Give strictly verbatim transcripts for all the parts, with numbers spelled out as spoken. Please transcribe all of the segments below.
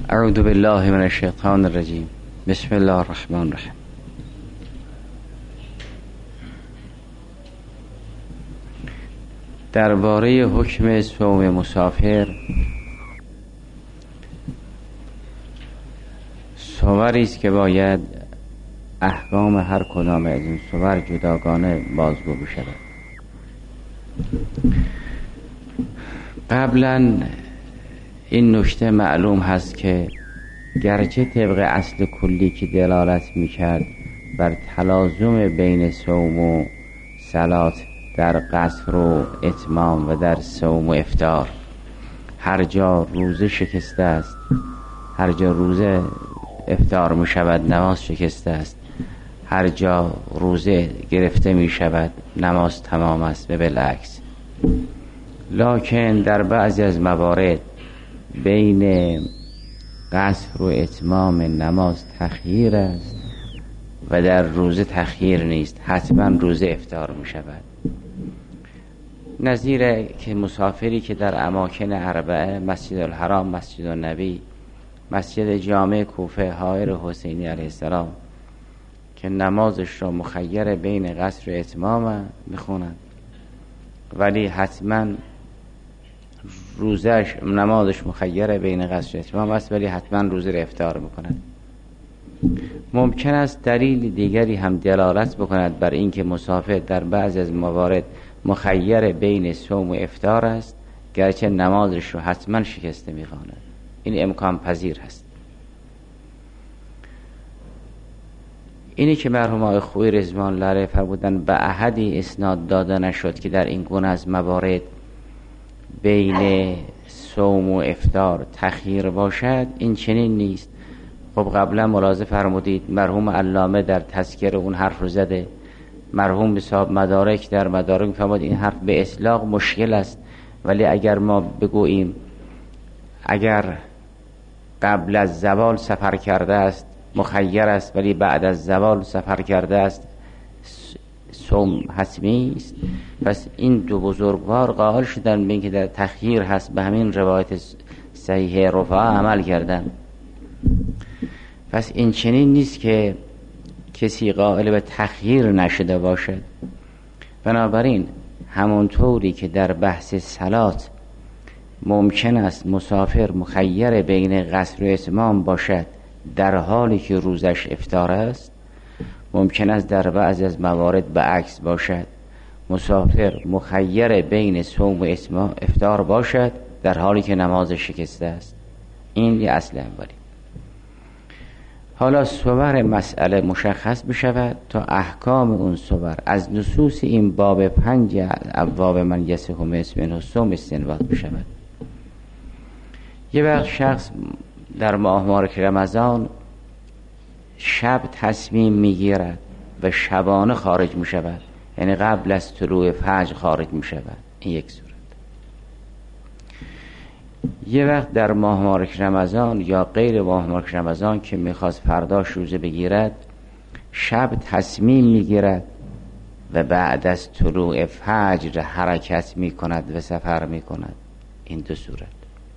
اعوذ بالله من الشیطان الرجیم. بسم الله الرحمن الرحیم. درباره حکم صوم مسافر، صوری است که باید احکام هر کدام از این صور جداگانه بازگو بشود. قبلا این نکته معلوم هست که گرچه طبق اصل کلی که دلالت میکرد بر تلازم بین صوم و صلات در قصر و اتمام و در صوم و افطار، هر جا روزه شکسته است، هر جا روزه افطار می شود نماز شکسته است، هر جا روزه گرفته می شود نماز تمام است و بالعکس. لکن در بعضی از موارد بین قصر و اتمام نماز تخییر است و در روزه تخییر نیست، حتما روزه افطار می شود. نظیر که مسافری که در اماکن اربعه، مسجد الحرام، مسجد النبی، مسجد جامع کوفه حائر حسینی علیه السلام، که نمازش را مخیر بین قصر و اتمام میخونند، ولی حتما روزش نمازش مخیر بین قصر و اتمام است، ولی حتما روزه را افطار میکنند. ممکن است دلیل دیگری هم دلالت بکند بر اینکه مسافر در بعض از موارد مخیر بین صوم و افطار است، گرچه نمازش رو حتما شکسته میخواند. این امکان پذیر هست. اینی که مرحوم آقای خویی رضوان الله علیه فرمودن به احدی اسناد داده نشد که در این گونه از موارد بین صوم و افطار تخییر باشد، این چنین نیست. خب قبلا ملاحظه فرمودید مرحوم علامه در تذکر اون حرف رو زده، مرحوم به صاحب مدارک در مدارک فرمود این حرف به اطلاق مشکل است، ولی اگر ما بگوییم اگر قبل از زوال سفر کرده است مخیر است، ولی بعد از زوال سفر کرده است صوم حتمی است، پس این دو بزرگوار قائل شدن به اینکه در تخییر هست، به همین روایت صحیح رفاع عمل کردن. پس این چنین نیست که کسی قائل به تخییر نشده باشد. بنابراین همونطوری که در بحث صلات ممکن است مسافر مخیر بین قصر و اتمام باشد در حالی که روزش افطار است، ممکن است در بعض از موارد به عکس باشد، مسافر مخیر بین صوم و افطار باشد در حالی که نمازش شکسته است. این یه اصل اولی. حالا صور مسئله مشخص بشود تا احکام اون صور از نصوص این باب پنج ابواب من یصح منه الصوم استنباط بشود. یه وقت شخص در ماه مبارک رمضان شب تصمیم میگیرد و شبانه خارج میشود، یعنی قبل از طلوع فجر خارج میشود. این یک صورت. یه وقت در ماه مبارک رمضان یا غیر ماه مبارک رمضان که میخواست فرداش روزه بگیرد، شب تصمیم میگیرد و بعد از طلوع فجر حرکت میکند و سفر میکند. این دو صورت.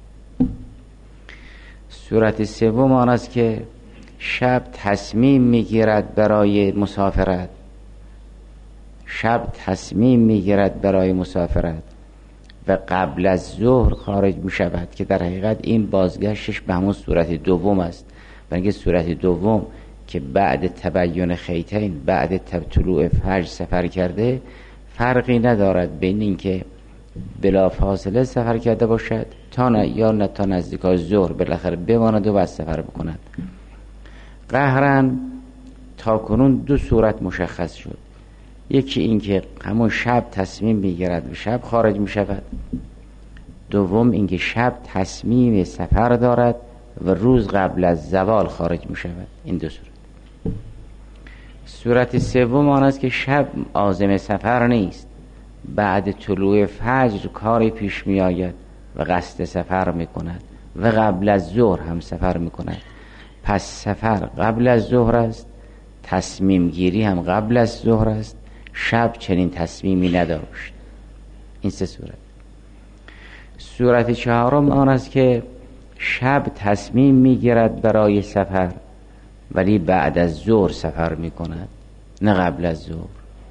صورت سوم آن است که شب تصمیم میگیرد برای مسافرت، شب تصمیم میگیرد برای مسافرت و قبل از ظهر خارج می شود، که در حقیقت این بازگشتش به همون صورت دوم است. بلکه صورت دوم که بعد تبیین خیطین، بعد طلوع فجر سفر کرده، فرقی ندارد بین این که بلا فاصله سفر کرده باشد تا نه یا نه تا نزدیک ظهر بالاخره بماند و بعد سفر بکند. قهرا تا کنون دو صورت مشخص شد. یکی این که همون شب تصمیم میگیرد و شب خارج می شود. دوم این که شب تصمیم سفر دارد و روز قبل از زوال خارج می شود. این دو صورت. صورت سوم آن است که شب عازم سفر نیست، بعد طلوع فجر کاری پیش می آید و قصد سفر می کند و قبل از ظهر هم سفر می کند. پس سفر قبل از ظهر است، تصمیم گیری هم قبل از ظهر است، شب چنین تصمیمی نداشت. این سه صورت. صورت چهارم آن است که شب تصمیم میگیرد برای سفر ولی بعد از ظهر سفر میکند نه قبل از ظهر.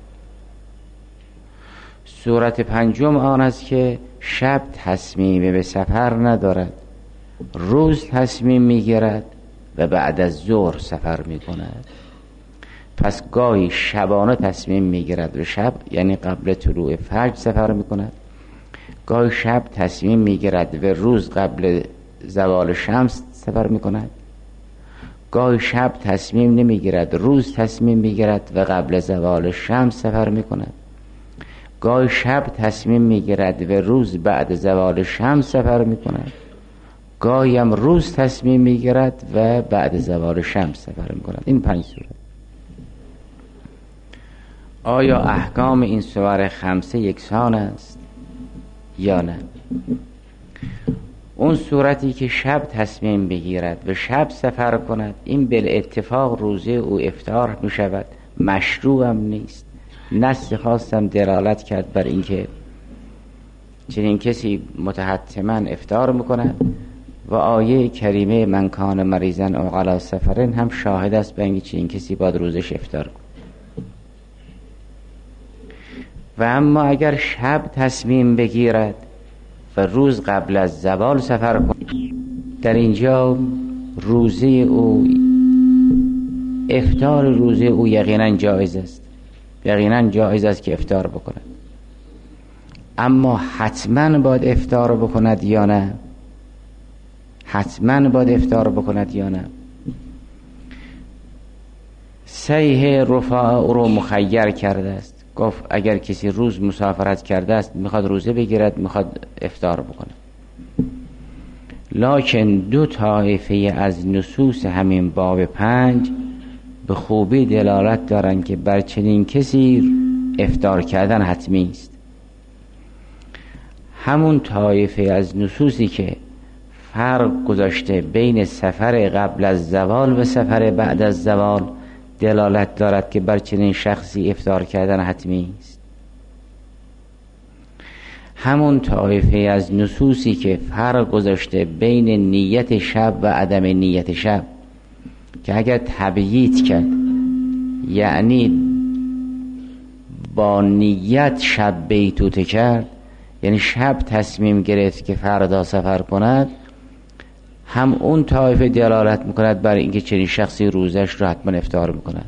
صورت پنجم آن است که شب تصمیم به سفر ندارد، روز تصمیم میگیرد و بعد از ظهر سفر میکند. پس گاهی شبانه تصمیم میگیرد و شب یعنی قبل طلوع فجر سفر میکند، گاهی شب تصمیم میگیرد و روز قبل زوال شمس سفر میکند، گاهی شب تصمیم نمیگیرد روز تصمیم میگیرد و قبل زوال شمس سفر میکند، گاهی شب تصمیم میگیرد و روز بعد زوال شمس سفر میکند، گاهی هم روز تصمیم میگیرد و بعد زوال شمس سفر میکند. این پنج صورت. آیا احکام این صور خمسه یکسان است یا نه؟ اون صورتی که شب تصمیم بگیرد و شب سفر کند، این بالاتفاق روزه او افطار می شود، مشروع هم نیست. نص خواستم دلالت کرد بر اینکه چنین کسی متحتما افطار میکند و آیه کریمه من کان مریضن او علی سفرن هم شاهد است به اینکه چنین کسی باید روزش افطار کند. و اما اگر شب تصمیم بگیرد و روز قبل از زوال سفر کند، در اینجا روزه او افطار روزه او یقینا جایز است، یقینا جایز است که افطار بکند. اما حتما باید افطار بکند یا نه؟ حتما باید افطار بکند یا نه؟ صحیح رفاع او رو مخیر کرده است، گفت اگر کسی روز مسافرت کرده است میخواد روزه بگیرد، میخواد افطار بکنه. لکن دو طایفه از نصوص همین باب پنج به خوبی دلالت دارند که بر چنین کسی افطار کردن حتمی است. همون طایفه از نصوصی که فرق گذاشته بین سفر قبل از زوال و سفر بعد از زوال دلالت دارد که بر چنین شخصی افطار کردن حتمی است. همون طایفه از نصوصی که فرق گذاشته بین نیت شب و عدم نیت شب، که اگر تبییت کرد یعنی با نیت شب بیتوته کرد، یعنی شب تصمیم گرفت که فردا سفر کند، هم اون طایفه دلالت میکند برای اینکه چنین شخصی روزش رو حتما افطار میکند.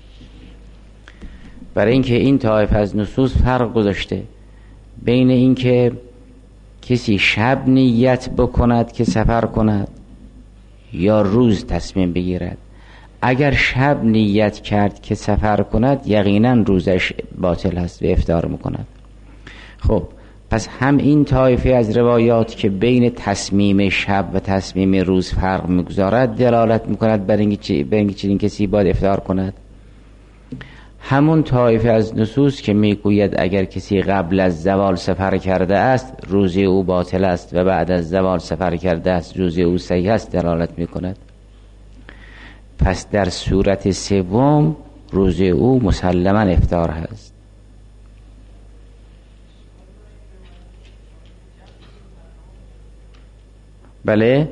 برای اینکه این طایفه از نصوص فرق گذاشته بین اینکه کسی شب نیت بکند که سفر کند یا روز تصمیم بگیرد. اگر شب نیت کرد که سفر کند یقینا روزش باطل است و افطار میکند. خب پس هم این طایفه از روایات که بین تصمیم شب و تصمیم روز فرق میگذارد دلالت میکند بر اینکه چنین کسی باید افطار کند. همون طایفه از نصوص که میگوید اگر کسی قبل از زوال سفر کرده است روزه او باطل است و بعد از زوال سفر کرده است روزه او صحیح است دلالت میکند. پس در صورت سوم روزه او مسلما افطار هست. بله،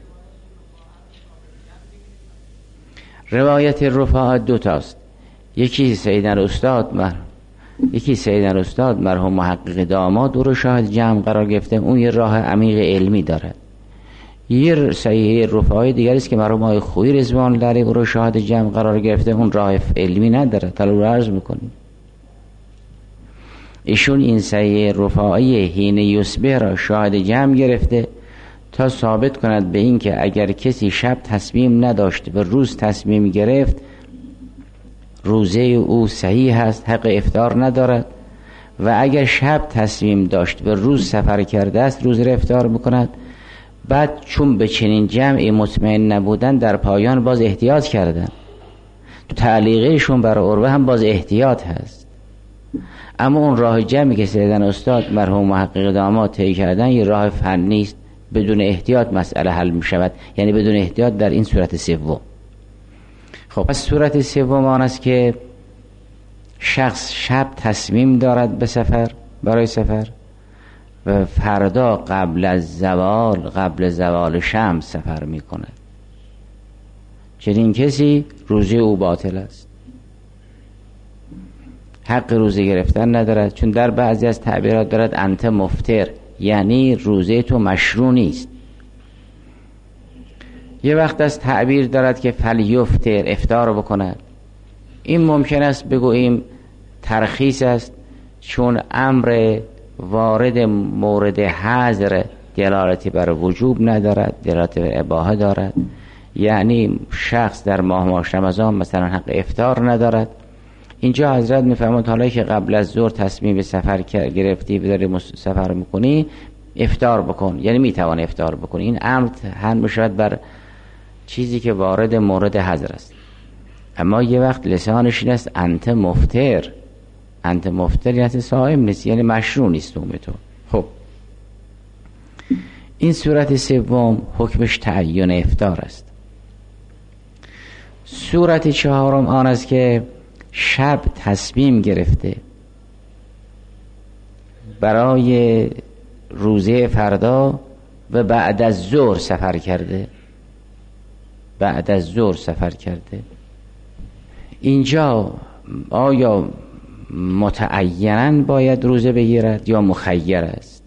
روایت رفاعت دو تاست. یکی سیدنا استاد مر یکی سیدنا استاد مرحوم محقق داماد او رو شاهد جمع قرار گرفته، اون یه راه عمیق علمی دارد. یه صحیح رفاعی دیگر است که مرحوم آقای خویی رضوان الله علیه او رو شاهد جمع قرار گرفته، اون راه علمی نداره. طلب عرض میکنیم ایشون این صحیح رفاعی حین یصبح را شاهد جمع گرفته تا ثابت کند به این که اگر کسی شب تصمیم نداشت و روز تصمیم گرفت روزه او صحیح هست، حق افطار ندارد، و اگر شب تصمیم داشت و روز سفر کرده است روز را افطار میکند. بعد چون به چنین جمعی مطمئن نبودن در پایان باز احتیاط کردن، تو تعلیقشون بر عروه هم باز احتیاط هست. اما اون راه جمعی که سیدنا استاد مرحوم محقق داماد طی کردن یه راه فنی است، بدون احتیاط مسئله حل می شود، یعنی بدون احتیاط در این صورت سوم. خب پس صورت سوم آن است که شخص شب تصمیم دارد به سفر، برای سفر، و فردا قبل از زوال قبل زوال شمس سفر می کند. چنین کسی روزه او باطل است، حق روزه گرفتن ندارد، چون در بعضی از تعبیرات دارد انت مفطر، یعنی روزه تو مشروع نیست. یه وقت از تعبیر دارد که فلیفطر، افطار بکند. این ممکن است بگوییم ترخیص است، چون امر وارد مورد حظر دلالتی بر وجوب ندارد، دلالت بر اباحه دارد. یعنی شخص در ماه ماه رمضان مثلا حق افطار ندارد. اینجا حضرت میفرماد حالا که قبل از ظهر تصمیم به سفر گرفتی و داری سفر میکنی، افطار بکن، یعنی میتوان افطار بکنی. این امر هم میشود بر چیزی که وارد مورد حظر است. اما یه وقت لسانش این است انت مفطر، انت مفطر یعنی صائم نیست، یعنی مشروع نیست صوم تو. خب این صورت سوم حکمش تعین افطار است. صورت چهارم آن است که شب تصمیم گرفته برای روزه فردا و بعد از ظهر سفر کرده، بعد از ظهر سفر کرده. اینجا آیا متعیناً باید روزه بگیرد یا مخیر است؟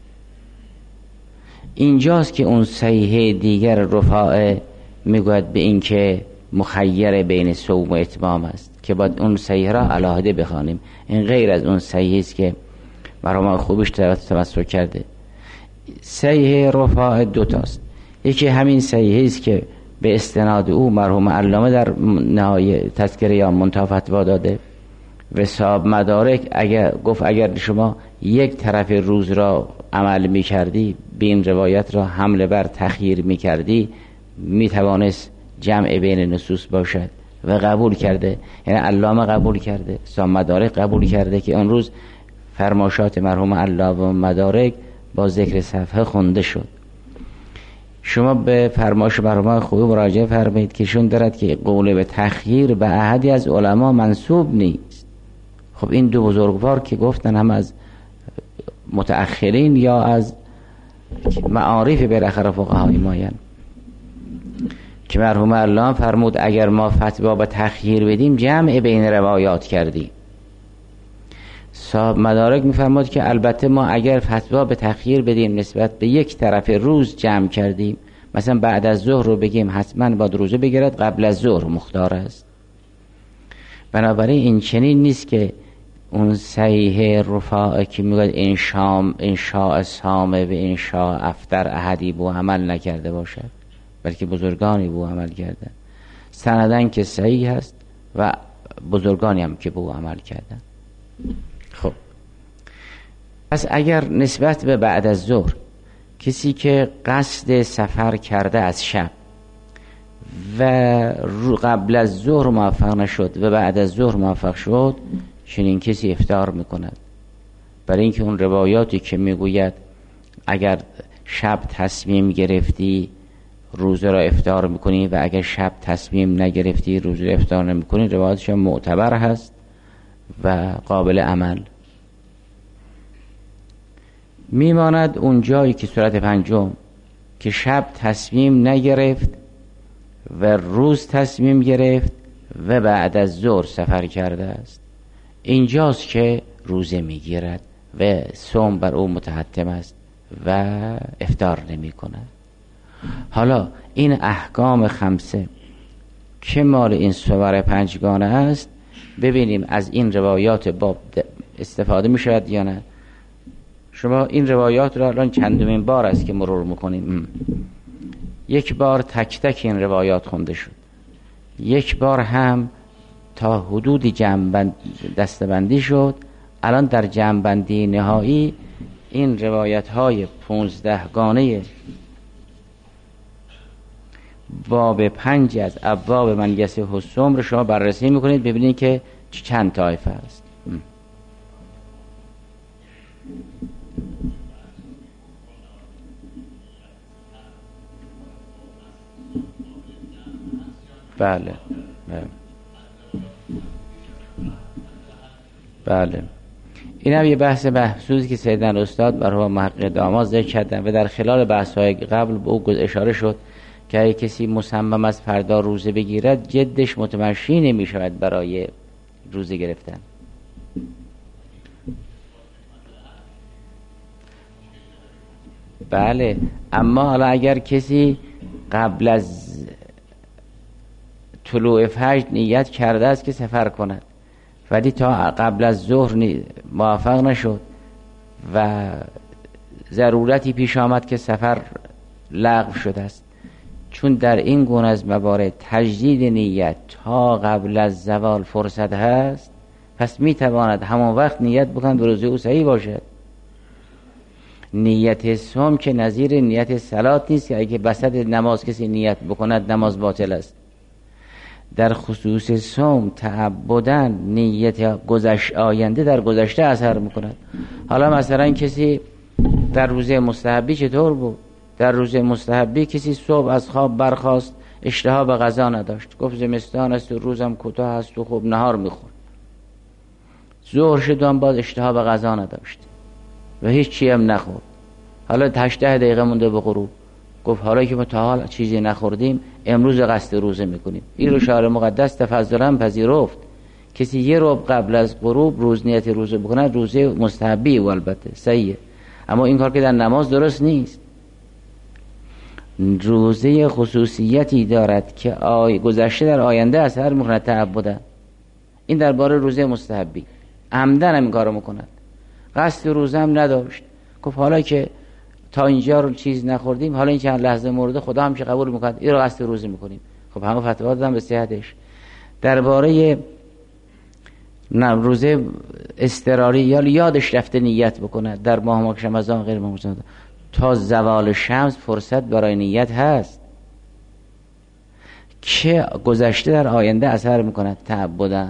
اینجاست که اون صحیح دیگر رفاعه میگوید به این که مخیر بین صوم و اتمام است، که باید اون صحیح را علاهده بخوانیم. این غیر از اون صحیح است که مرحوم خوبش توسط کرده. صحیح رفاعه دوتاست. یکی همین صحیح است که به استناد او مرحوم علامه در نهایه تذکره یا منتهی فتوا داده و صاحب مدارک اگر گفت اگر شما یک طرف روز را عمل می کردی، به این روایت را حمله بر تخییر می کردی، می توانست جمع بین نصوص باشد و قبول کرده. یعنی علامه قبول کرده، صاحب مدارک قبول کرده که اون روز فرماشات مرحوم علامه مدارک با ذکر صفحه خونده شد. شما به فرمایش مرحوم خوبی مراجعه فرمایید که شون دارد که قول به تخییر به احدی از علما منسوب نیست. خب این دو بزرگوار که گفتن هم از متأخرین یا از معارف بالاخره فقهای ماین، که مرحوم علامه فرمود اگر ما فتوا به تخییر بدیم جمع بین روایات کردیم. صاحب مدارک میفرماد که البته ما اگر فتوا به تخییر بدیم نسبت به یک طرف روز جمع کردیم، مثلا بعد از ظهر رو بگیم حتما باید روزه بگیرد، قبل از ظهر مختار است. بنابراین این چنین نیست که اون صحیح رفاعه که میگوید انشام انشاء سامه و انشاء افطر احدی بو عمل نکرده باشد، بلکه بزرگانی بو عمل کردن. سندن که صحیح هست و بزرگانی هم که بو عمل کردن. خب پس اگر نسبت به بعد از ظهر کسی که قصد سفر کرده از شب و قبل از ظهر موفق نشد و بعد از ظهر موفق شد، چنین کسی افطار میکند. برای اینکه اون روایاتی که میگوید اگر شب تصمیم گرفتی روزه را افطار میکنی و اگر شب تصمیم نگرفتی روزه را افطار نمیکنی، روایاتش معتبر هست و قابل عمل. میماند اون جایی که صورت پنجم که شب تصمیم نگرفت و روز تصمیم گرفت و بعد از ظهر سفر کرده است. اینجاست که روزه میگیرد و صوم بر او متحتم است و افطار نمی کند. حالا این احکام خمسه که مال این صور پنجگانه است، ببینیم از این روایات باب استفاده می شود یا نه. شما این روایات را الان چندمین بار است که مرور میکنیم. یک بار تک تک این روایات خونده شد، یک بار هم تا حدود جمع دستبندی شد. الان در جمع بندی نهایی این روایت های پونزده گانه باب پنج از ابواب من یصح الصوم رو شما بررسی میکنید، ببینید که چند طایفه است. بله بله بله. این هم یه بحث محسوسی که سیدن استاد برای محقق داماد ذکر کردن و در خلال بحث‌های قبل به او اشاره شد که اگه کسی مصمم از فردا روزه بگیرد جدش متمشی نمی شود برای روزه گرفتن. بله، اما حالا اگر کسی قبل از طلوع فجر نیت کرده است که سفر کند ولی تا قبل از ظهر موفق نشد و ضرورتی پیش آمد که سفر لغو شده است، چون در این گونه از موارد تجدید نیت تا قبل از زوال فرصت هست، پس می تواند همون وقت نیت بکند و روزه او صحیح باشد. نیت صوم که نظیر نیت صلات نیست که اگه وسط نماز کسی نیت بکند نماز باطل است. در خصوص صوم تعبداً نیت گذشت آینده در گذشته اثر میکند. حالا مثلا کسی در روزه مستحبی چطور بود؟ در روزه مستحبی کسی صبح از خواب برخاست، اشتها به غذا نداشت، گفت زمستان است و روزم کوتاه است و خوب نهار میخورد. ظهر شد و باز اشتها به غذا نداشت و هیچ چی هم نخورد. حالا هشده دقیقه مونده به غروب، گفت حالا که ما تا حال چیزی نخوردیم امروز قصد روزه میکنیم. این رو شعر مقدس تفضلا پذیرفت. کسی یه ربع قبل از غروب روز نیت روزه بکنه روزه مستحبی و البته صحیحه، اما این کار که در نماز درست نیست. روزه خصوصیتی دارد که آی گذشته در آینده اثر میکنه تعبدا. این درباره روزه مستحبی عمدن هم این کارو میکند. قصد روزه هم نداشت، گفت حالا که تا اینجا رو چیز نخوردیم، حالا این چند لحظه مورد خدا هم که قبول میکنه این رو قصد روزه میکنیم. خب همه فتوا دادن به صحتش. درباره روزه اضطراری یا یادش رفته نیت بکنه در ماه ماه رمضان غیر ماه رمضان تا زوال شمس فرصت برای نیت هست که گذشته در آینده اثر میکند تعبداً.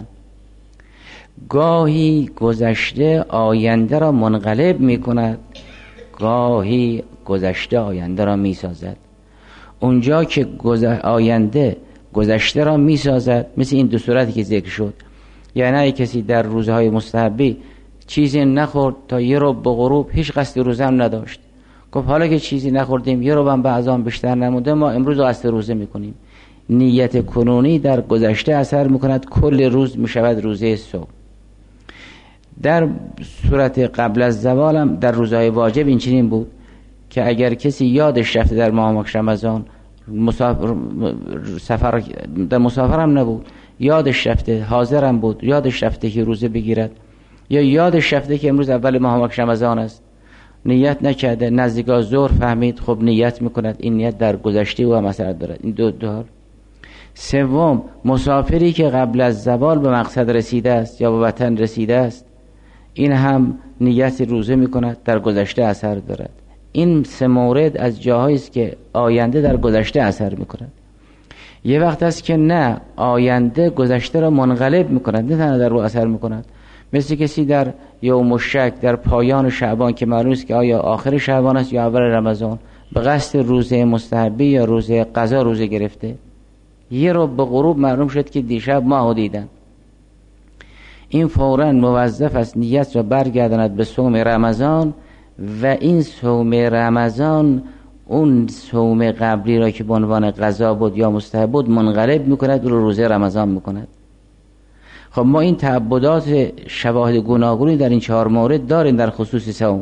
گاهی گذشته آینده را منقلب میکند، گاهی گذشته آینده را میسازد. اونجا که آینده گذشته را میسازد مثل این دو صورتی که ذکر شد، یعنی کسی در روزهای مستحبی چیزی نخورد تا یه رو به غروب هیچ قصد روزه هم نداشت، گفت حالا که چیزی نخوردیم یه رو هم به اذان بیشتر نمونده ما امروز قصد روزه میکنیم. نیت کنونی در گذشته اثر میکند، کل روز میشود روزه صبح. در صورت قبل از زوال هم در روزهای واجب این چنین بود که اگر کسی یادش رفته در ماه رمضان مسافر سفر در مسافر هم نبود، یادش رفته حاضر هم بود، یادش رفته که روزه بگیرد یا یادش رفته که امروز اول ماه رمضان است، نیت نکرده، نزدیک ظهر فهمید، خب نیت میکند. این نیت در گذشته او هم اثر دارد. این دو دو. سوم، مسافری که قبل از زوال به مقصد رسیده است یا به وطن رسیده است، این هم نیت روزه میکند، در گذشته اثر دارد. این سه مورد از جاهایی است که آینده در گذشته اثر میکند. یه وقت است که نه، آینده گذشته را منقلب میکند، نه تنها در رو اثر میکند. مثل کسی در یوم الشک در پایان شعبان که معلوم است که آیا آخر شعبان است یا اول رمضان، به قصد روزه مستحبی یا روزه قضا روزه گرفته، یه رو به غروب معلوم شد که دیشب ماهو دیدن، این فوراً موظف است نیت را برگرداند به صوم رمضان و این صوم رمضان اون صوم قبلی را که به عنوان قضا بود یا مستحب بود منقلب میکند و رو روزه رمضان میکند. خب ما این تعبدات شواهد گوناگونی در این چهار مورد داریم در خصوص صوم.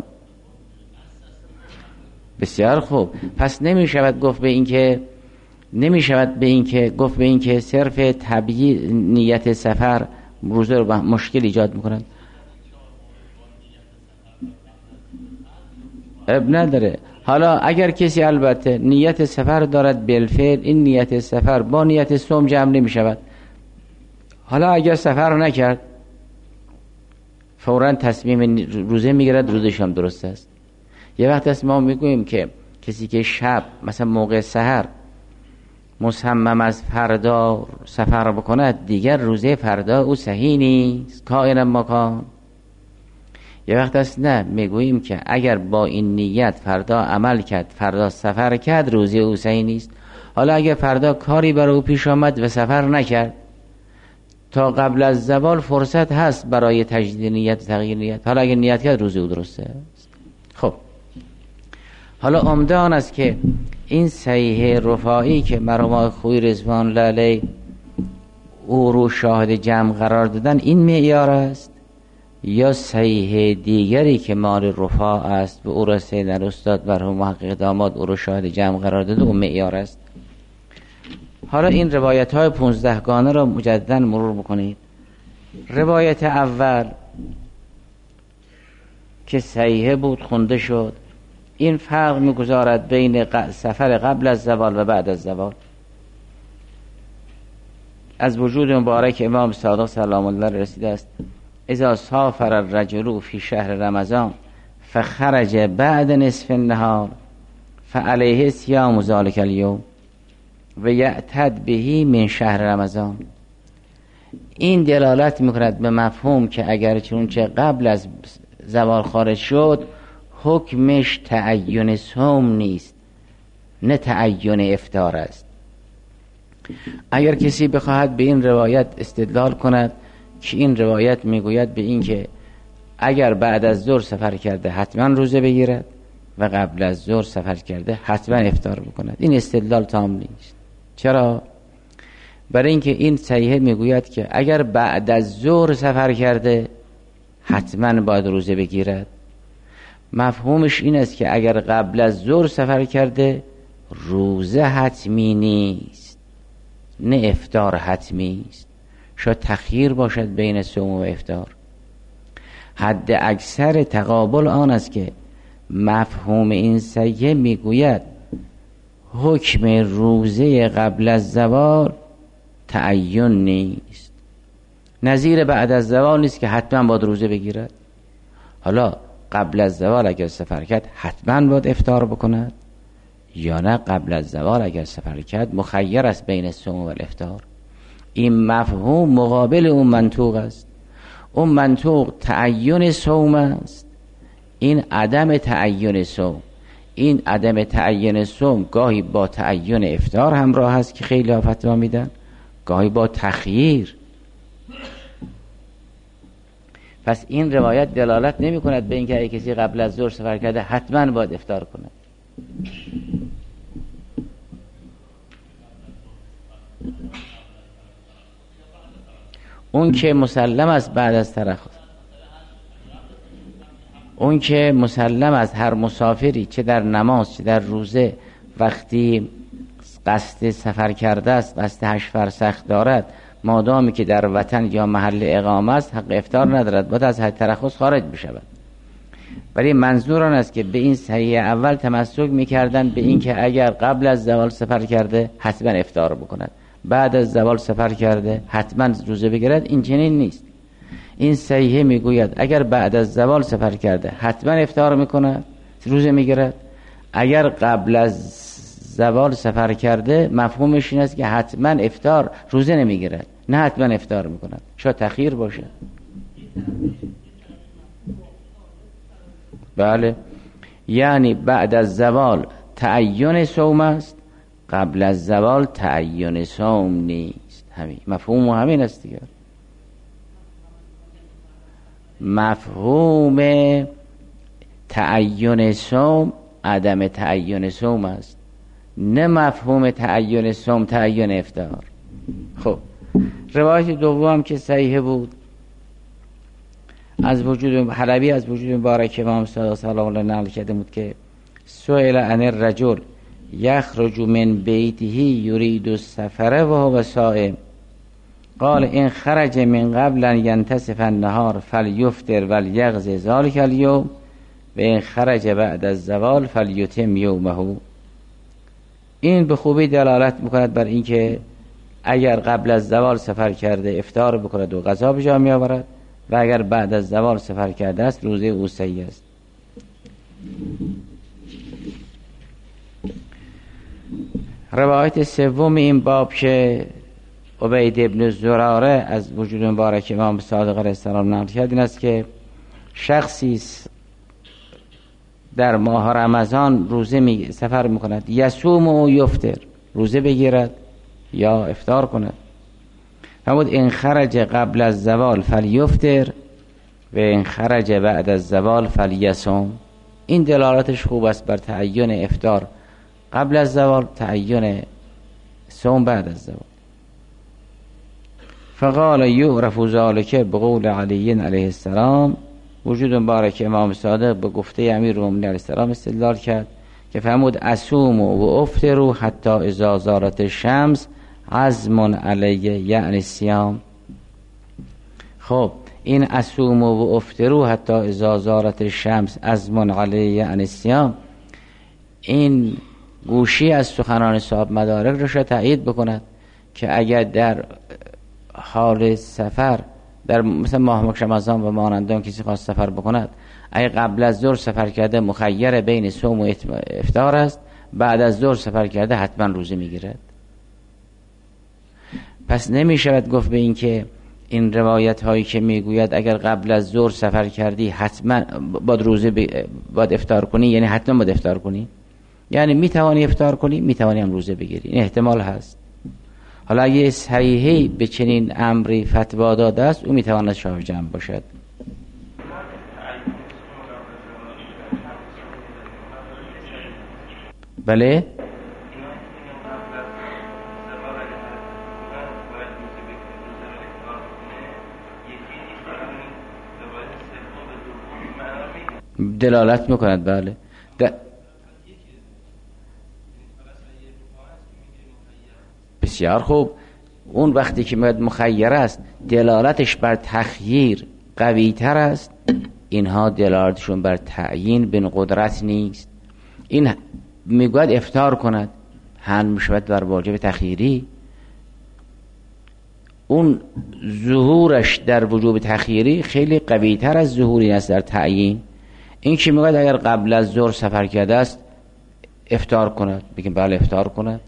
بسیار خوب. پس نمیشود گفت به این که نمیشود به این که گفت به این که صرف طبیعی نیت سفر روزه رو مشکل ایجاد میکنند. اب نداره. حالا اگر کسی البته نیت سفر دارد بالفعل، این نیت سفر با نیت صوم جمع نمیشود. حالا اگر سفر نکرد فوراً تصمیم روزه میگیرد، روزش هم درست است. یه وقت است ما میگوییم که کسی که شب مثلا موقع سحر مصمم از فردا سفر بکند، دیگر روزه فردا او صحیح نیست کائن مکان. یه وقت است نه، میگوییم که اگر با این نیت فردا عمل کرد، فردا سفر کرد، روزه او صحیح نیست. حالا اگر فردا کاری برای او پیش آمد و سفر نکرد، تا قبل از زوال فرصت هست برای تجدید نیت و تغییر نیت. حالا اگه نیت کرد روزه او درسته. خب حالا عمده آن است که این صحیح رفاعی که مرحوم آقای خویی رضوان الله علیه او رو شاهد جمع قرار دادن این معیار است، یا صحیح دیگری که مال رفاع است و او را سید الاستاد مرحوم محقق داماد او رو شاهد جمع قرار داده اون معیار است. حالا این روایت های پونزده گانه را مجددا مرور بکنید. روایت اول که صحیح بود خونده شد، این فرق میگذارد بین سفر قبل از زوال و بعد از زوال. از وجود مبارک امام صادق سلام الله رسیده است: اذا سافر الرجل فی شهر رمضان فخرج بعد نصف النهار فعلیه صیام ذلک اليوم و یعتد به من شهر رمضان. این دلالت میکند به مفهوم که اگر چونچه قبل از زوال خارج شد حکمش تعین صوم نیست، نه تعین افطار است. اگر کسی بخواهد به این روایت استدلال کند که این روایت میگوید به این که اگر بعد از ظهر سفر کرده حتما روزه بگیرد و قبل از ظهر سفر کرده حتما افطار بکند، این استدلال تام نیست. چرا؟ برای اینکه این صحیح میگوید که اگر بعد از ظهر سفر کرده حتما باید روزه بگیرد. مفهومش این است که اگر قبل از ظهر سفر کرده روزه حتمی نیست، نه افطار حتمی است. شاید تخییر باشد بین صوم و افطار. حد اکثر تقابل آن است که مفهوم این صحیح میگوید حکم روزه قبل از زوال تعین نیست، نظیر بعد از زوال نیست که حتما باید روزه بگیرد. حالا قبل از زوال اگر سفر کرد حتما باید افطار بکند، یا نه قبل از زوال اگر سفر کرد مخیر است بین صوم و الافطار. این مفهوم مقابل اون منطوق است. اون منطوق تعین صوم است، این عدم تعین صوم. این عدم تعین صوم گاهی با تعین افطار همراه است که خیلی ها فتوا میدن، گاهی با تخییر. پس این روایت دلالت نمی کند به اینکه اگه کسی قبل از ظهر سفر کرده حتما باید افطار کند. اون که مسلم است بعد از ترخص، اون که مسلم است هر مسافری چه در نماز چه در روزه وقتی قصد سفر کرده است، قصد هشت فرسخ دارد، مادامی که در وطن یا محل اقامه است حق افطار ندارد، باید از حد ترخص خارج بشود. ولی منظور آن است که به این صحیح اول تمسک می‌کردند به این که اگر قبل از زوال سفر کرده حتما افطار بکند، بعد از زوال سفر کرده حتما روزه بگیرد. این چنین نیست. این صحیح میگوید اگر بعد از زوال سفر کرده حتما افطار میکند، روزه میگیرد. اگر قبل از زوال سفر کرده مفهومش این است که حتما افطار روزه نمیگیرد، نه حتما افطار میکند. شاید تخییر باشه. بله، یعنی بعد از زوال تعین صوم است، قبل از زوال تعین صوم نیست. همین مفهوم همین است دیگه. مفهوم تعین صوم عدم تعین صوم است، نه مفهوم تعین صوم تعین افطار. خب روایت دوم که صحیح بود از وجود حلبی از وجود مبارک امام صادق سلام الله نقل کرده بود که سئل عن الرجل یخرج من بیته یرید السفر و هو صائم قال این خرج من قبل ان ینتصف النهار فلیفطر ولیغز ذلک اليوم و این خرج بعد الزوال فلیتم یومه. این به خوبی دلالت میکند بر اینکه اگر قبل از زوال سفر کرده افطار بکند و غذا به جا میآورد، و اگر بعد از زوال سفر کرده است روزه او صحیح است. روایت سوم این باب که عبید ابن زراره از وجود مبارک امام صادق علیه السلام نقل کرد این است که شخصی در ماه رمضان روزه می سفر میکند، یصوم و یفطر، روزه بگیرد یا افطار کند. فرمود این خرج قبل از زوال فلیفطر و این خرج بعد از زوال فلیصم. این دلالتش خوب است بر تعین افطار قبل از زوال، تعین صوم بعد از زوال. فقال یعرف ذلک بقول علی علیه السلام. وجود مبارک امام صادق به گفته امیرالمومنین علیه السلام استدلال کرد که فرمود اصوم و افطر حتی اذا زالت الشمس عزم علیه یعنی صیام. خب این اصوم و افطر حتی اذا زالت الشمس عزم علیه یعنی صیام، این گوشی از سخنان صاحب مدارک رو شاید تایید بکند که اگر در حال سفر در مثلا ماه مکش رمضان و مانندان کسی خواست سفر بکند، اگر قبل از ظهر سفر کرده مخیر بین صوم و افطار است، بعد از ظهر سفر کرده حتما روزه میگیرد. پس نمیشود گفت به این که این روایت هایی که میگوید اگر قبل از ظهر سفر کردی حتما باید روزه ب... باید افطار کنی، یعنی حتما باید افطار کنی، یعنی میتوانی افطار کنی میتوانی هم روزه بگیری. این احتمال هست. حالا اگه صحیحی به چنین امری فتوا داده است او میتواند شاه جمع باشد. بله دلالت میکند. بله د... بسیار خوب. اون وقتی که مخیر است دلالتش بر تخییر قوی تر است، اینها دلالتشون بر تعیین بن قدرت نیست. این میگوید افطار کند هم میشود بر واجب تخییری، اون ظهورش در وجوب تخییری خیلی قوی تر از ظهوری است در تعیین. این که میگوید اگر قبل از ظهر سفر کرده است افطار کند، بگیم بله افطار کند.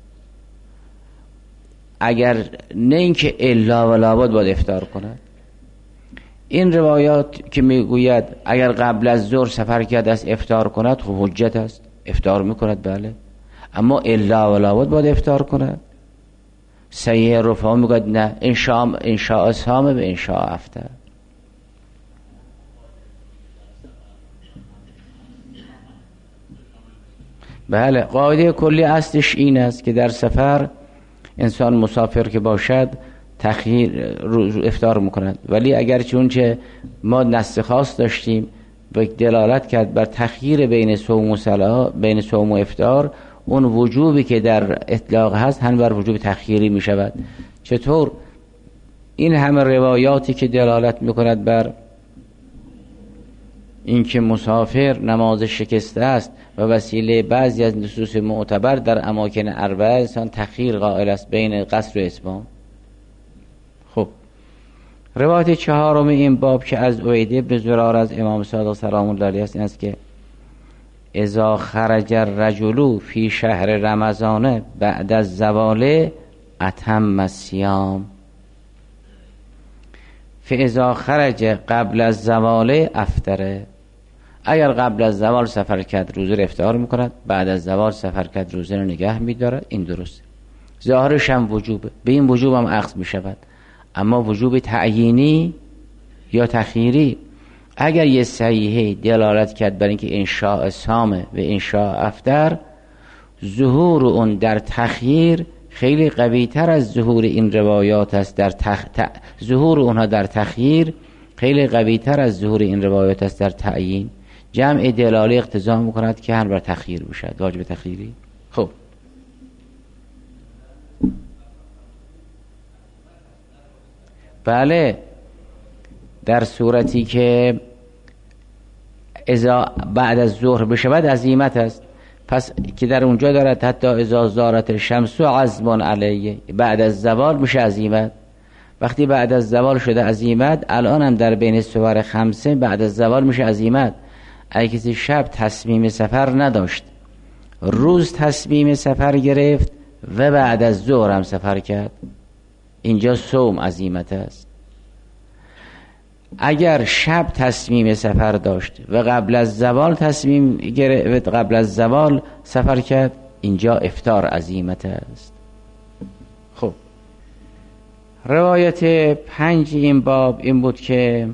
اگر نه اینکه الا و لابد باید افطار کند. این روایات که میگوید اگر قبل از ظهر سفر کرده است افطار کند، خب حجت است، افطار میکند بله، اما الا و لابد باید افطار کند. صحیح رفاع میگوید نه، انشاء انشاء صامه و انشاء افطر. بله قاعده کلی اصلش این است که در سفر انسان مسافر که باشد تخییر افطار میکند، ولی اگر چون که ما نص خاص داشتیم و دلالت کرد بر تخییر بین صوم و صلاة، بین صوم و افطار، اون وجوبی که در اطلاق هست هم بر وجوب تخییری میشود. چطور؟ این همه روایاتی که دلالت میکند بر اینکه مسافر نماز شکسته است و وسیله بعضی از نصوص معتبر در اماکن اربعه انسان تخییر قائل است بین قصر و اتمام. خب روایت چهارم این باب که از عبید بن زرار از امام صادق سلام الله علیه است این است که اذا خرج الرجل فی شهر رمضان بعد از زوال اتم الصیام فاذا خرج قبل از زوال افطره. اگر قبل از زوال سفر کرد روزه افطار میکند، بعد از زوال سفر کرد روزه رو نگه میدارد. این درسته، ظاهرش هم وجوبه، به این وجوب هم اخذ میشود. اما وجوب تعیینی یا تخییری، اگر یه صحیحه دلالت کرد بر اینکه انشاء صامه و انشاء افطر، ظهور اون در تخییر خیلی قوی تر از ظهور این روایات است. در تخ... ت... ظهور اونها در تخییر خیلی قوی تر از ظهور این روایات است در تعیین. جمع دلاله اقتضا میکند که هر بر تخییر باشد، واجب تخییری. خب بله در صورتی که اذا بعد از ظهر بشود عزیمت است، پس که در اونجا دارد حتی اذا زارت الشمس عزم علیه، بعد از زوال میشه عزیمت. وقتی بعد از زوال شده عزیمت، الان هم در بین سوار خمسه بعد از زوال میشه عزیمت. اگه کسی شب تصمیم سفر نداشت، روز تصمیم سفر گرفت و بعد از ظهر هم سفر کرد، اینجا صوم عزیمت است. اگر شب تصمیم سفر داشت و قبل از زوال تصمیم گرفت، قبل از زوال سفر کرد، اینجا افطار عزیمت است. خب روایت پنج این باب این بود که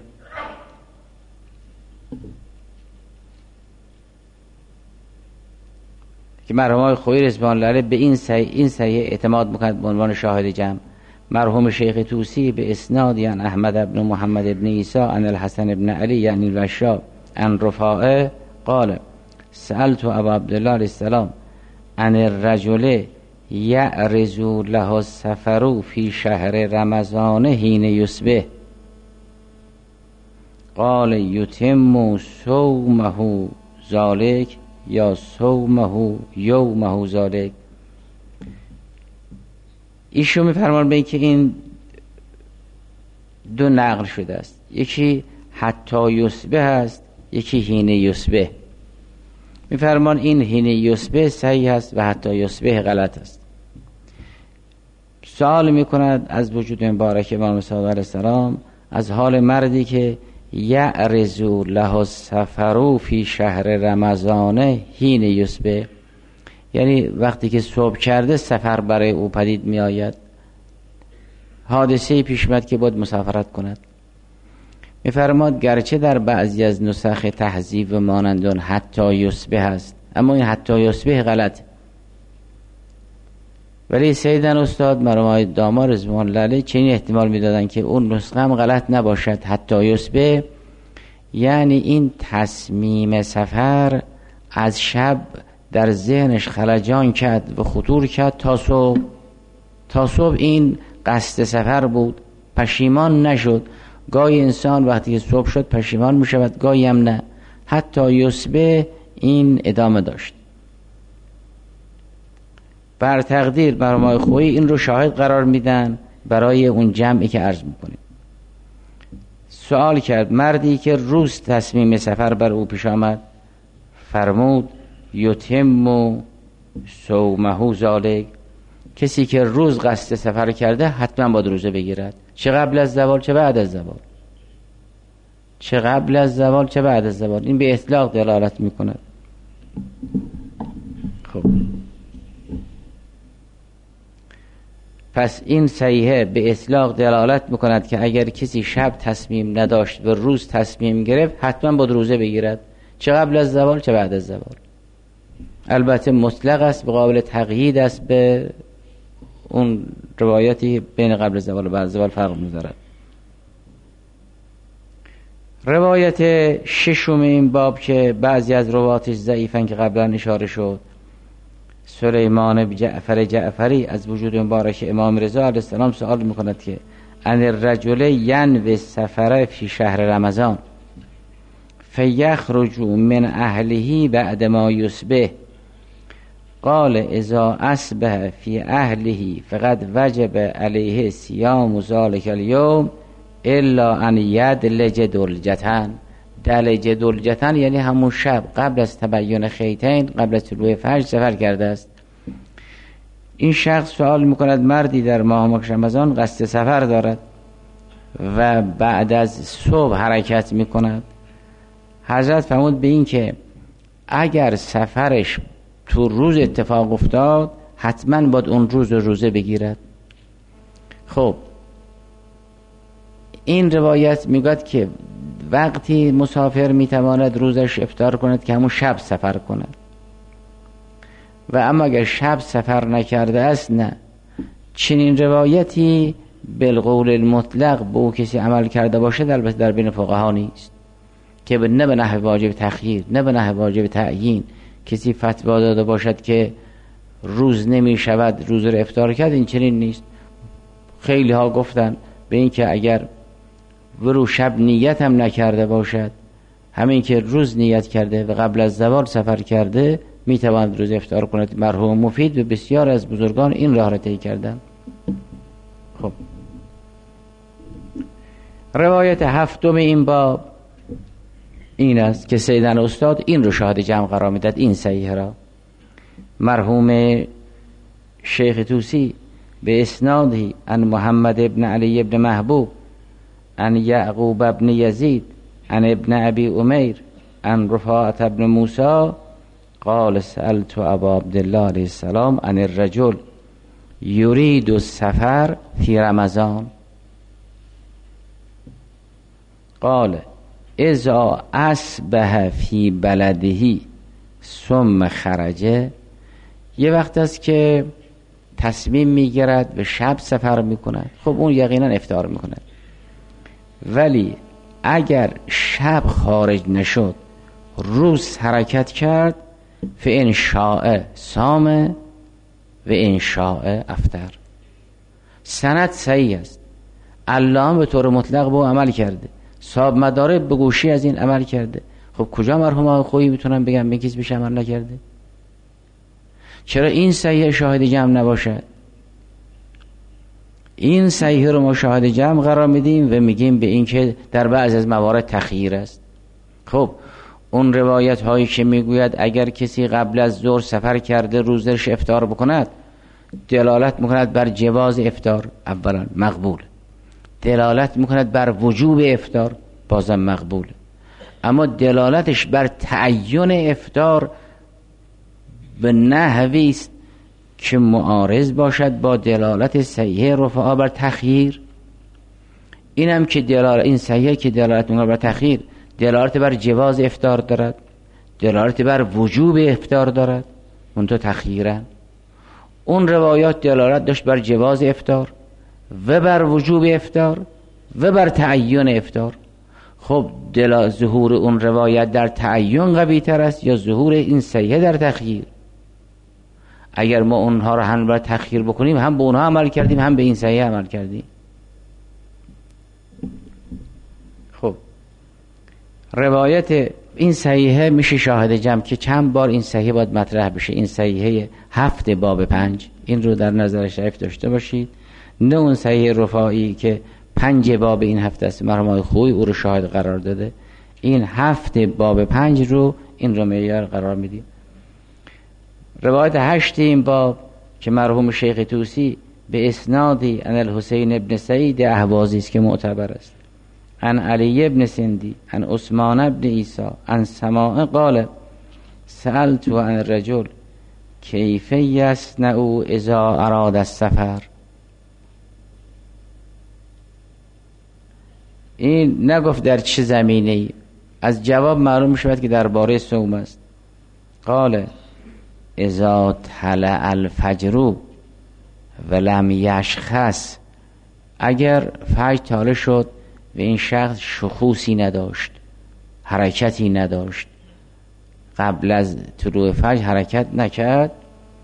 که مرحوم آقای خویی رضوان الله علیه به این صحیح این صحیح اعتماد می‌کند به عنوان شاهد جمع. مرحوم شیخ طوسی به اسناد یعنی احمد بن محمد بن عیسی عن الحسن بن علی یعنی الوشاب عن رفاعه قال سألت ابا عبدالله علیه السلام عن الرجل یعرض له السفر فی شهر رمضان حین یصبح قال یتم صومه ذلک یا صومه یومه ذلک. ایشون میفرمان به این که این دو نقل شده است، یکی حتی یصبح است، یکی حین یصبح. میفرمان این حین یصبح صحیح است و حتی یصبح غلط است. سوال میکند از وجود مبارک امام صادق علیه السلام از حال مردی که یعرض له السفر فی شهر رمضان حین یصبح، یعنی وقتی که صبح کرده سفر برای او پدید می آید، حادثه پیش اومد که باید مسافرت کند. میفرماد گرچه در بعضی از نسخ تهذیب و مانندون حتی یصبح است، اما این حتی یصبح غلط. ولی سیدن استاد مرحوم آقای داماد رضوان الله علیه چنین احتمال میدادن که اون نسخه هم غلط نباشد. حتی یصبح یعنی این تصمیم سفر از شب در ذهنش خلجان کرد و خطور کرد تا صبح. تا صبح این قصد سفر بود، پشیمان نشد. گاهی انسان وقتی که صبح شد پشیمان می شود، گاهی هم نه. حتی یصبح این ادامه داشت. بر تقدیر مرحوم آقای خویی این رو شاهد قرار میدن برای اون جمعی که عرض میکنیم. سوال کرد مردی که روز تصمیم سفر بر او پیش آمد، فرمود یتم صومه ذلک، کسی که روز قصد سفر کرده حتما باید روزه بگیرد، چه قبل از زوال چه بعد از زوال، چه قبل از زوال چه بعد از زوال. این به اطلاق دلالت میکند. خب پس این صحیحه به اطلاق دلالت میکند که اگر کسی شب تصمیم نداشت و روز تصمیم گرفت حتما باید روزه بگیرد، چه قبل از زوال چه بعد از زوال. البته مطلق است، به قابل تقیید است به اون روایتی بین قبل زوال و بعد زوال فرق می‌ذارد. روایت ششم این باب که بعضی از رواتش ضعیفن که قبلا اشاره شد، سلیمان بن جعفر جعفری از وجود مبارک امام رضا علیه السلام سوال می‌کند که ان الرجل ینوی السفر فی شهر رمضان فیخرج من اهله بعد ما یصبح قال اذا اصبح فی اهله فقد وجب علیه صیام ذلک اليوم الا ان یدلج دلجتن. دلج دلجتن یعنی همون شب قبل از تبین خیطین، قبل از طلوع فجر سفر کرده است. این شخص سوال میکند مردی در ماه مبارک رمضان قصد سفر دارد و بعد از صبح حرکت میکند. حضرت فرمود به این که اگر سفرش تو روز اتفاق افتاد حتما باید اون روز روزه بگیرد. خب این روایت میگوید که وقتی مسافر میتواند روزش افطار کند که همون شب سفر کند، و اما اگر شب سفر نکرده است نه. چنین روایتی بالقول المطلق به او کسی عمل کرده باشد البته در بین فقها نیست که نه به نحو واجب تخییر نه به نحو واجب تعیین کسی فتوا داده باشد که روز نمی شود روز رو افطار کرد. این چنین نیست. خیلی ها گفتن به این که اگر ورو شب نیت هم نکرده باشد، همین که روز نیت کرده و قبل از زوال سفر کرده میتواند روز افطار کند. مرحوم مفید و بسیار از بزرگان این راه را طی کردن. خب روایت هفتم این باب این است که سیدن استاد این رو شاهد جمع قرار میداد، این صحیح را. مرحوم شیخ طوسی به اسنادی ان محمد ابن علی ابن محبوب ان یعقوب ابن یزید ان ابن ابی امیر ان رفاعت ابن موسی قال سألت ابا عبدالله علیه السلام ان الرجل یرید السفر فی رمضان قال اذا اصبح فی بلدهی ثم خرجه، یه وقت است که تصمیم میگیرد به شب سفر میکند، خب اون یقینا افطار میکند. ولی اگر شب خارج نشد، روز حرکت کرد، فإن شاء صام و ان شاء افطر. سند صحیح است، علامه به طور مطلق با عمل کرده، صاحب مدارک به گوشی از این عمل کرده. خب کجا مرحوم آقای خویی میتونن بگم به کسی بیش عمل نکرده؟ چرا این صحیح شاهد جمع نباشد؟ این صحیح رو ما شاهد جمع قرار میدیم و میگیم به این که در بعض از موارد تخییر است. خب اون روایت هایی که میگوید اگر کسی قبل از ظهر سفر کرده روزش افطار بکند، دلالت میکند بر جواز افطار، اولا مقبول. دلالت میکند بر وجوب افطار، بازم مقبول. اما دلالتش بر تعین افطار به نحوی است که معارض باشد با دلالت صحیح رفعا بر تخییر. اینم که دلالت این صحیح که دلالت میکنه بر تخییر، دلالت بر جواز افطار دارد، دلالت بر وجوب افطار دارد، منتها تخییرن. اون روایات دلالت داشت بر جواز افطار و بر وجوب افطار و بر تعین افطار. خب دل ظهور اون روایت در تعین قوی تر است یا ظهور این صحیح در تخییر؟ اگر ما اونها رو هم بر تخییر بکنیم، هم به اونها عمل کردیم هم به این صحیح عمل کردیم. خب روایت این صحیحه میشه شاهد جمع که چند بار این صحیح باید مطرح بشه. این صحیحه هفت باب پنج، این رو در نظر شریف داشته باشید، نه اون صحیح رفاعی که پنج باب این هفته است مرحوم آقای خویی او رو شاهد قرار داده. این هفت باب پنج رو این رو معیار قرار میدیم. روایت هشت این باب که مرحوم شیخ طوسی به اسنادی عن الحسین ابن سعید اهوازی است که معتبر است، عن علی ابن سندی عن عثمان ابن عیسی عن سماع قال سألت عن الرجل کیف یصنع اذا اراد السفر. این نگفت در چه زمینه‌ای، از جواب معلوم میشود که درباره صوم است. قال اذا طلع الفجر ولم یشخص، اگر فجر طالع شد و این شخص شخوصی نداشت، حرکتی نداشت، قبل از طلوع فجر حرکت نکرد،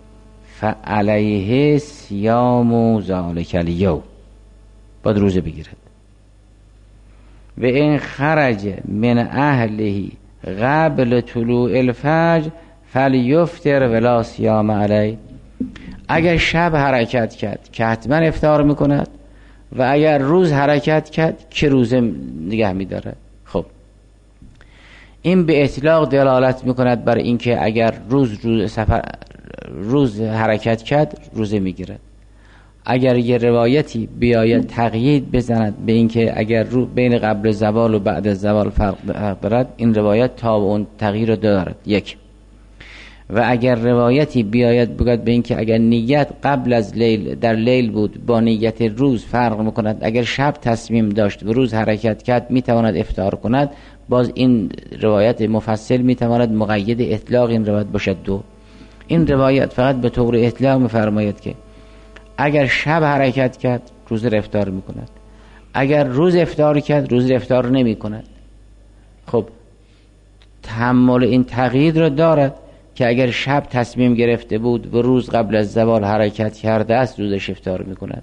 فعلیه صیام ذلک الیوم، باید روزه بگیرد. و این خرج من اهله قبل طلوع الفجر فلیفطر ولا صیام علیه. اگر شب حرکت کرد که حتما افطار میکند، و اگر روز حرکت کرد که روزه نگه میداره. خب این به اطلاق دلالت میکند بر اینکه اگر روز روز سفر روز حرکت کرد روزه میگیرد. اگر یه روایتی بیاید تقیید بزند به اینکه اگر رو بین قبل زوال و بعد زوال فرق دارد، این روایت تا اون تغییر دارد یک. و اگر روایتی بیاید بگوید به اینکه اگر نیت قبل از لیل در لیل بود با نیت روز فرق میکند، اگر شب تصمیم داشت و روز حرکت کرد میتواند افطار کند، باز این روایت مفصل میتواند مقید اطلاق این روایت باشد. دو، این روایت فقط به طور اطلاق میفرماید که اگر شب حرکت کرد روز افطار میکند، اگر روز افطار کرد روز افطار نمیکند. خب تحمل این تغییر را دارد که اگر شب تصمیم گرفته بود و روز قبل از زوال حرکت کرده است روزش افطار میکند.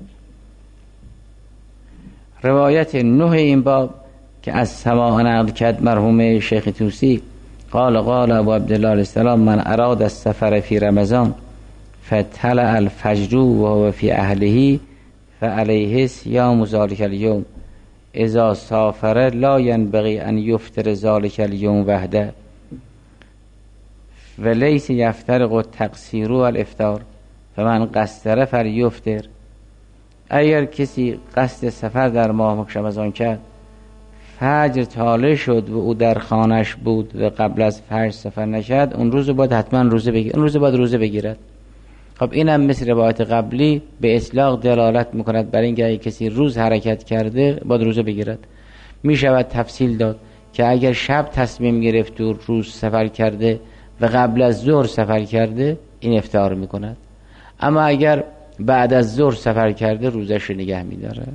روایت نه این باب که از سماع نقل کرد مرحوم شیخ طوسی قال قال ابو عبدالله علیه السلام من اراد السفر فی رمضان فطلع الفجر وهو فی اهله فعلیه صیام ذلک الیوم اذا سافر لا ينبغي ان یفطر ذلک الیوم وحده ولیس یفترق التقصیر والافطار فمن قصر فلیفطر. اگر کسی قصد سفر در ماه رمضان کرد، فجر طالع شد و او در خانش بود و قبل از فجر سفر نکرد، اون روز باید حتما روزه بگیرد. اون روز باید روزه بگیرد. خب اینم مثل روایت قبلی به اطلاق دلالت میکند بر اینکه اگه کسی روز حرکت کرده باید روزه بگیرد. می شود تفصیل داد که اگر شب تصمیم گرفت و روز سفر کرده و قبل از ظهر سفر کرده این افطار می کند، اما اگر بعد از ظهر سفر کرده روزش رو نگه می داره.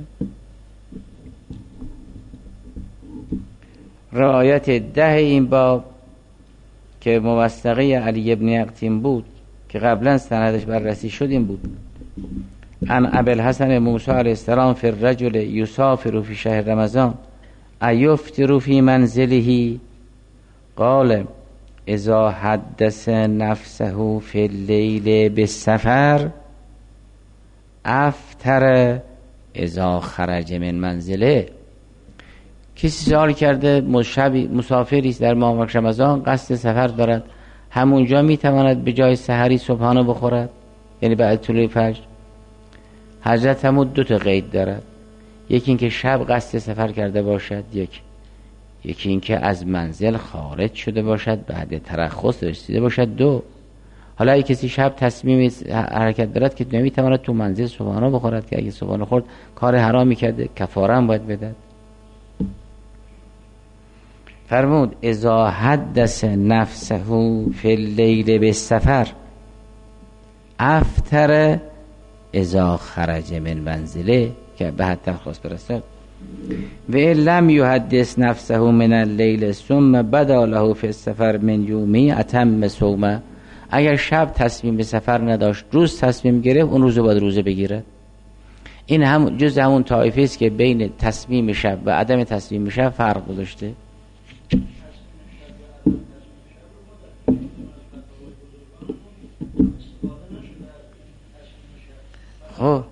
رعایت ده این باب که موثقه علی ابن یقطین بود که قبلا سندش بررسی شد این بود: عن ابوالحسن موسی علیه السلام فی الرجل یسافر فی شهر رمضان ایفطر فی منزله قال اذا حدث نفسه فی اللیل بالسفر افطر اذا خرج من منزله. کسی سوال کرده مشابه مسافری است در ماه رمضان قصد سفر دارد، همونجا میتواند به جای سحری صبحانه بخورد، یعنی بعد طلوع فجر؟ حضرت هم دو تا قید دارد، یکی اینکه شب قصد سفر کرده باشد، یک یکی اینکه از منزل خارج شده باشد بعد ترخص رسیده باشد. دو حالا اگه کسی شب تصمیم حرکت دارد که نمیتواند تو منزل صبحانه بخورد که اگه صبحانه خورد کار حرامی کرده، کفاره هم باید بدهد. فرمود اذا حدث نفسه فی اللیل بالسفر افطر اذا خرج من منزله که به حد ترخص برسد. و لم یحدث نفسه من اللیل ثم بدا له فی السفر من یومی اتم صومه. اگر شب تصمیم به سفر نداشت روز تصمیم گرفت اون روزو باید روزه بگیره. این هم جز همون طایفه است که بین تصمیم شب و عدم تصمیم شب فرق گذاشته. خب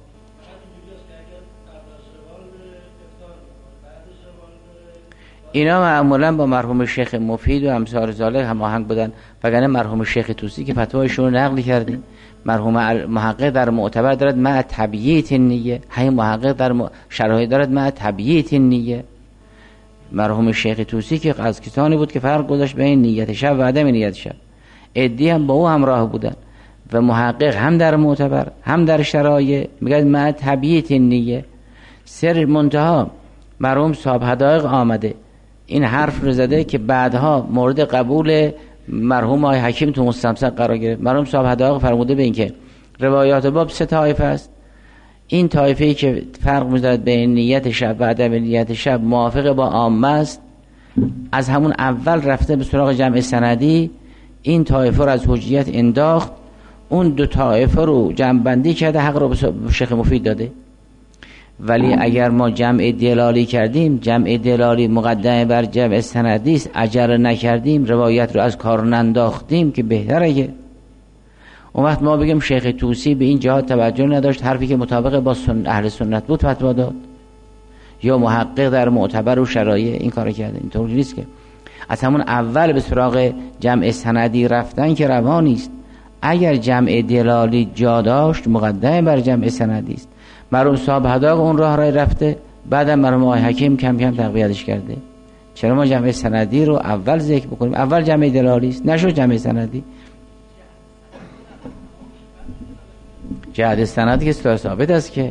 اینا معمولا با مرحوم شیخ مفید و امثال ذالک هماهنگ بودن، وگرنه مرحوم شیخ طوسی که فتوایشون رو نقل کردیم، مرحوم محقق در معتبر دارد مع تبییت نیه، همین محقق در شرایط دارد مع تبییت نیه. مرحوم شیخ طوسی که از کسانی بود که فرق گذاشت بین نیت شب و عدم نیت شب، عدی هم با او همراه بودن و محقق هم در معتبر هم در شرایط میگه مع تبییت نیه. سر منتها مرحوم صاحب حدائق آمده این حرف رو زده که بعدها مورد قبول مرحوم آقای حکیم تو مستمسک قرار گرفت. مرحوم صاحب حدائق فرموده به این که روایات باب سه طایفه است، این طایفه‌ای که فرق می‌ذارد بین نیت شب و عدم نیت شب موافق با عامه است، از همون اول رفته به سراغ جمع سندی، این طایفه رو از حجیت انداخت، اون دو طایفه رو جمع بندی کرده، حق رو به شیخ مفید داده. ولی اگر ما جمع دلالی کردیم، جمع دلالی مقدمه بر جمع سندی است، اجر نکردیم، روایت رو از کار ننداختیم که بهتره. اون وقت ما بگیم شیخ طوسی به این جهات توجه نداشت، حرفی که مطابق با سن... اهل سنت بود فتوا داد، یا محقق در معتبر و شرایع این کارو کرده. اینطور نیست که از همون اول به سراغ جمع سندی رفتن که روا نیست. اگر جمع دلالی جا داشت مقدمه بر جمع سندی است. مرحوم صاحب حدائق اون راه راه رفته، بعدم مرحوم آقای حکیم کم کم تقویتش کرده. چرا ما جمع سندی رو اول ذکر بکنیم؟ اول جمع دلالی است، نشو جمع سندی. جهت سندی که ثابت است که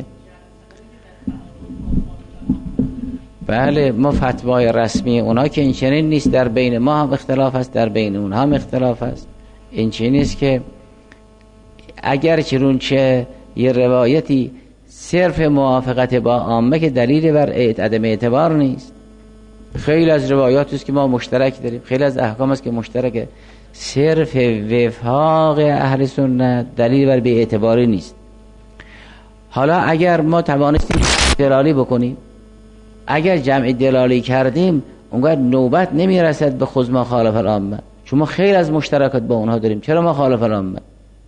بله ما فتوای رسمی اونا که این چنین نیست، در بین ما هم اختلاف است، در بین اونها هم اختلاف است. این چنین نیست که اگر چرون چه یه روایتی صرف موافقت با عامه که دلیل بر عدم اعتبار نیست. خیلی از روایات است که ما مشترک داریم، خیلی از احکام است که مشترکه، صرف وفاق اهل سنت دلیل بر بی اعتباری نیست. حالا اگر ما توانستیم دلالی بکنیم، اگر جمع دلالی کردیم، اونقدر نوبت نمیرسد به خود ما خالف العامه، چون ما خیلی از مشترکات با اونها داریم. چرا ما خالف العامه؟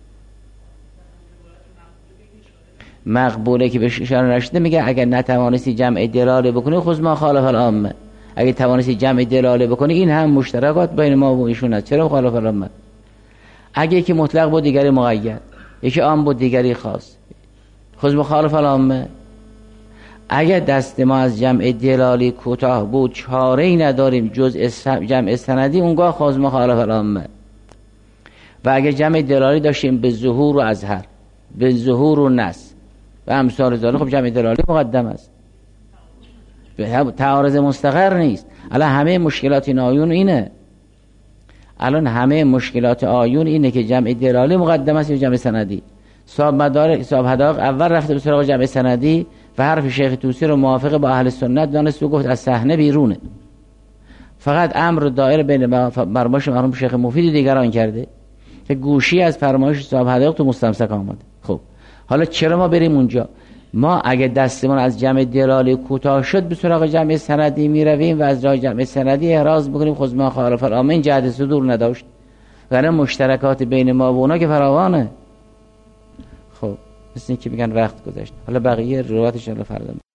مقبوله که بهش اشاره نشده، میگه اگر نتوانستی جمع دلاله بکنی خود ما خالف العامه، اگه توانستی جمع دلاله بکنی این هم مشترکات بین ما و ایشون است. چرا خالف العامه؟ اگه یکی مطلق بود دیگری مقید، یکی عام بود دیگری خاص، خود مخالف العامه. اگر دست ما از جمع دلالی کوتاه بود، چاره ای نداریم جز جمع سندی، اونگاه خود مخالف العامه. و اگر جمع دلالی داشتیم به ظهور و اظهر، به ظهور و نص و امثال ذالک، خب جمع دلالی مقدم است. تعارض مستقر نیست. الان همه مشکلات این آیون اینه الان همه مشکلات آیون اینه که جمع دلالی مقدم است یا جمع سندی. صاحب مدارک صاحب حدائق اول رفته به سراغ جمع سندی و حرف شیخ طوسی رو موافق با اهل سنت دانست و گفت از صحنه بیرونه. فقط امر دایر بین فرمایش مرحوم شیخ مفید دیگران کرده که گوشی از فرمایش صاحب حدائق تو مستمسک آمده. خب حالا چرا ما بریم اونجا؟ ما اگه دستمون از جمع دلالی کوتاه شد به سراغ جمع سندی میرویم و از راه جمع سندی احراز میکنیم خود ما خالف الامر. این جهت صدور نداشت و مشترکات بین ما و اونا که فراوانه. خب مثل این که میگن وقت گذشت. حالا بقیه روایتش رو فردا